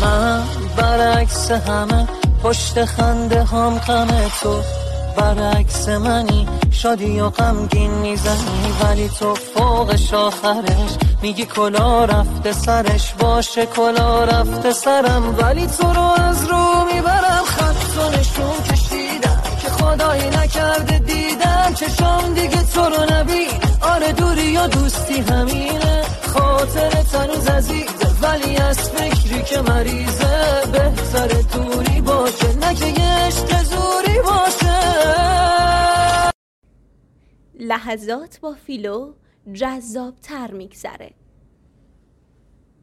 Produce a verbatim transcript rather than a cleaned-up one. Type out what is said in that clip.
من برعکس همه پشت خنده هم غم تو، برعکس منی شادی و غمگین میزنی، ولی تو فوقش آخرش میگی کلا رفته سرش، باشه کلا رفته سرم، ولی تو رو از رو میبرم. خط و نشون کشیدم که خدایی نکرده دیدم چشام دیگه تو رو نبین. آره دوری و دوستی همینه، خاطر تنوز عزیزه، ولی از فکری که مریضه بهتر دوری باشه، نه که یه عشق زوری باشه. لحظات با فیلو جذاب تر میگذره.